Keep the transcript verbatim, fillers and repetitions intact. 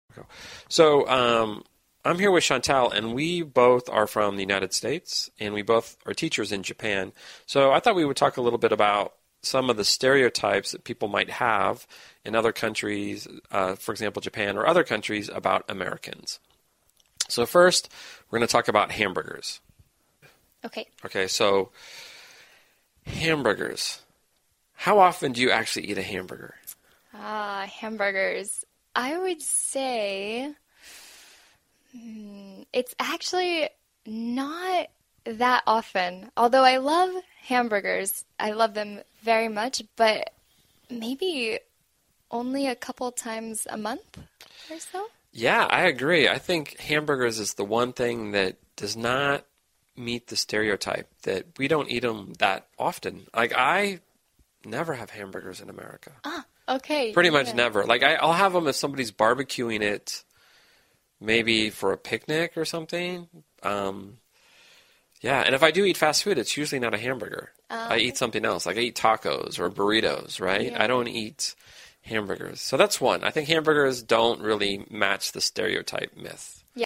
So um, I'm here with Chantal, and we both are from the United States, and we both are teachers in Japan. So I thought we would talk a little bit about some of the stereotypes that people might have in other countries, uh, for example, Japan or other countries, about Americans. So first, we're going to talk about hamburgers. Okay. Okay, so hamburgers. How often do you actually eat a hamburger? Ah, hamburgers. I would say hmm, it's actually not that often. Although I love hamburgers, I love them very much, but maybe only a couple times a month or so. Yeah, I agree. I think hamburgers is the one thing that does not meet the stereotype that we don't eat them that often. Like, I never have hamburgers in America. Ah, okay. Pretty much yeah. never. Like, I, I'll have them if somebody's barbecuing it, maybe for a picnic or something. Um, yeah, and if I do eat fast food, it's usually not a hamburger. Um, I eat something else. Like, I eat tacos or burritos, right? Yeah. I don't eat hamburgers. So that's one. I think hamburgers don't really match the stereotype myth.